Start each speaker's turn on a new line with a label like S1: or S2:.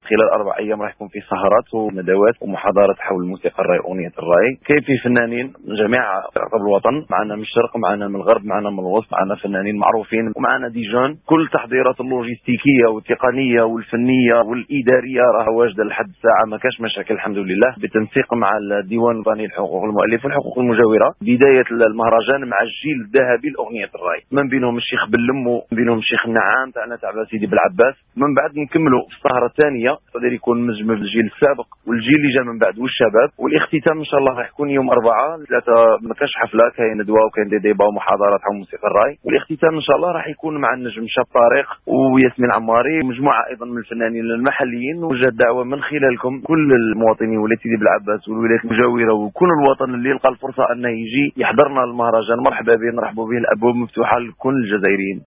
S1: خلال 4 أيام راح يكون في سهرات وندوات ومحاضرات حول الموسيقى الراي أغنية الراي. كاين في فنانين من جميع أقطاب الوطن، معنا من الشرق، معنا من الغرب، معنا من الوسط، معنا فنانين معروفين، ومعنا دي جون. كل التحضيرات اللوجستيكية والتقنية والفنية والإدارية راه واجدة لحد الساعة، ما كاش مشاكل الحمد لله، بالتنسيق مع الديوان الوطني لحقوق المؤلف والحقوق المجاورة. بداية المهرجان مع الجيل الذهبي لأغنية الراي، من بينهم الشيخ بلم ومن بينهم الشيخ النعام تاعنا تاع سيدي بالعباس. من بعد نكملوا في السهرة الثانية يقدر يكون مجمع الجيل السابق والجيل اللي جا من بعد والشباب. والاختتام ان شاء الله راح يكون يوم 4/3. ما كاش حفله، كاين ندوه وكاين ديبا ومحاضرات عن موسيقى الراي. والاختتام ان شاء الله راح يكون مع النجم شاب طارق وياسمين عماري ومجموعه ايضا من الفنانين المحليين. وجد دعوه من خلالكم كل المواطنين ولايه سيدي بالعباس والولايات المجاوره وكل الوطن اللي يلقى الفرصه انه يجي يحضرنا المهرجان مرحبا به، نرحبوا به، الابواب مفتوحه لكل الجزائريين.